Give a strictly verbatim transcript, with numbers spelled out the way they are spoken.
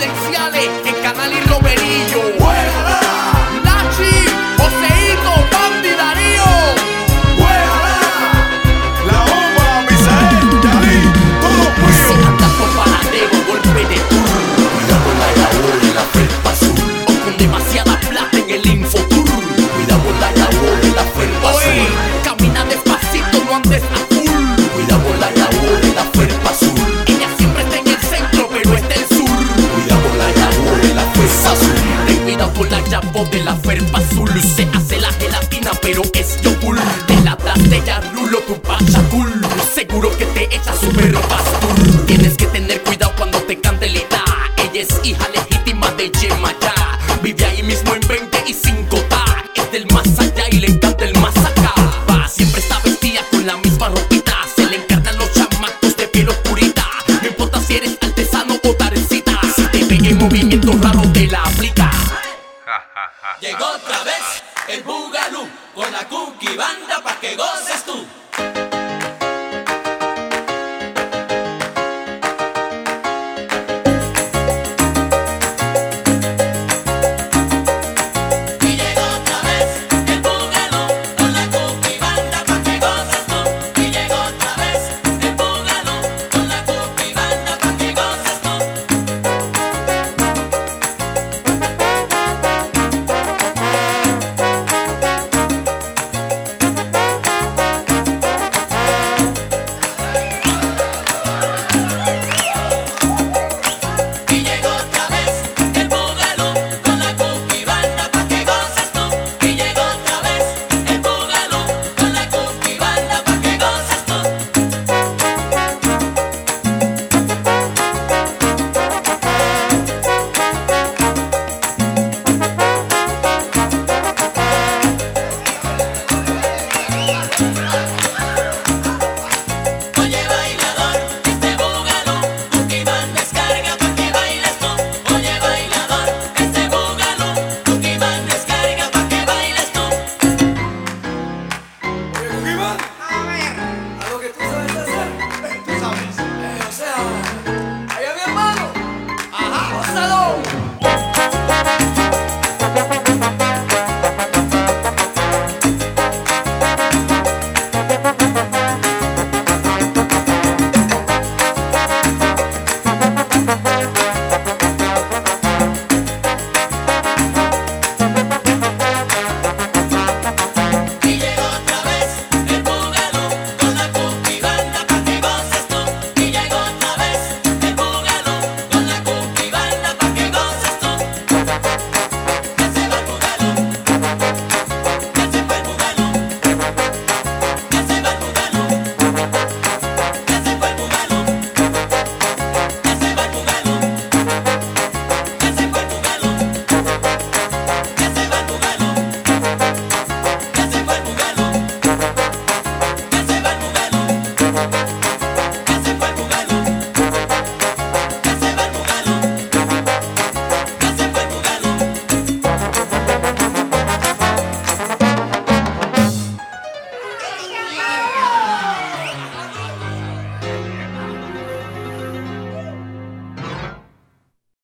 confidenciales en Canal y Roberillo. ¡Juégala! Nachi, Joseito, Bambi, Darío. ¡Juégala! La bomba, Misael, Yari, todo mío. Si andas por paradero, golpe de tour. Cuidado con la labor en la felpa azul. O con demasiada plata en el infotour. Cuidado con la labor en la felpa azul. Camina despacito, no andes a full. Cuidado con la labor en la felpa azul. Ella siempre está en el centro, pero está el sur. Cuidado con la labor en la felpa azul. Ten cuidado con la llave de la felpa azul. Se hace la gelatina, pero es yogur. De la de ya rulo tu pacha cool. Seguro que te echa super pastur. Tienes que tener cuidado cuando te cante Lita. Ella es hija legítima de Yemaya. Vive ahí mismo en veinte y cinco ta. Es del más allá y le encanta el más acá. Va, siempre está vestida con la misma ropita. Se le encargan los chamacos de piel oscurita. No importa si eres artesano o tarecita. Si te ve en movimiento raro te la aplica. Llegó otra vez el Boogaloo con la cumbia.